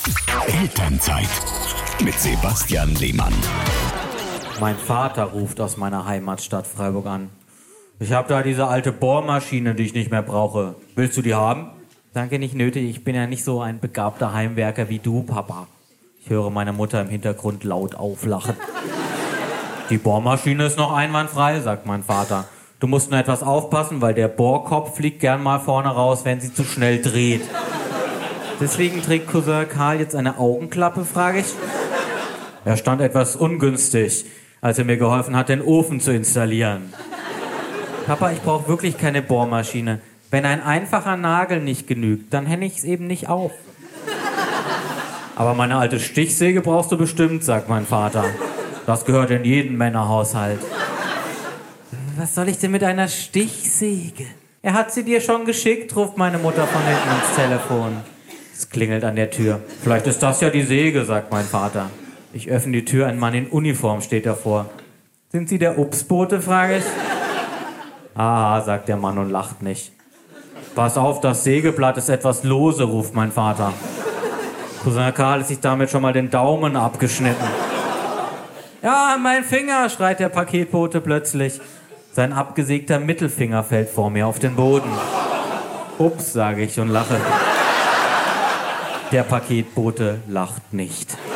Elternzeit mit Sebastian Lehmann. Mein Vater ruft aus meiner Heimatstadt Freiburg an. Ich habe da diese alte Bohrmaschine, die ich nicht mehr brauche. Willst du die haben? Danke, nicht nötig. Ich bin ja nicht so ein begabter Heimwerker wie du, Papa. Ich höre meine Mutter im Hintergrund laut auflachen. Die Bohrmaschine ist noch einwandfrei, sagt mein Vater. Du musst nur etwas aufpassen, weil der Bohrkopf fliegt gern mal vorne raus, wenn sie zu schnell dreht. Deswegen trägt Cousin Karl jetzt eine Augenklappe, frage ich. Er stand etwas ungünstig, als er mir geholfen hat, den Ofen zu installieren. Papa, ich brauche wirklich keine Bohrmaschine. Wenn ein einfacher Nagel nicht genügt, dann hänge ich es eben nicht auf. Aber meine alte Stichsäge brauchst du bestimmt, sagt mein Vater. Das gehört in jeden Männerhaushalt. Was soll ich denn mit einer Stichsäge? Er hat sie dir schon geschickt, ruft meine Mutter von hinten ins Telefon. Es klingelt an der Tür. Vielleicht ist das ja die Säge, sagt mein Vater. Ich öffne die Tür, ein Mann in Uniform steht davor. Sind Sie der Obstbote, frage ich. Ah, sagt der Mann und lacht nicht. Pass auf, das Sägeblatt ist etwas lose, ruft mein Vater. Cousin Karl hat sich damit schon mal den Daumen abgeschnitten. Ja, mein Finger, schreit der Paketbote plötzlich. Sein abgesägter Mittelfinger fällt vor mir auf den Boden. Ups, sage ich und lache. Der Paketbote lacht nicht.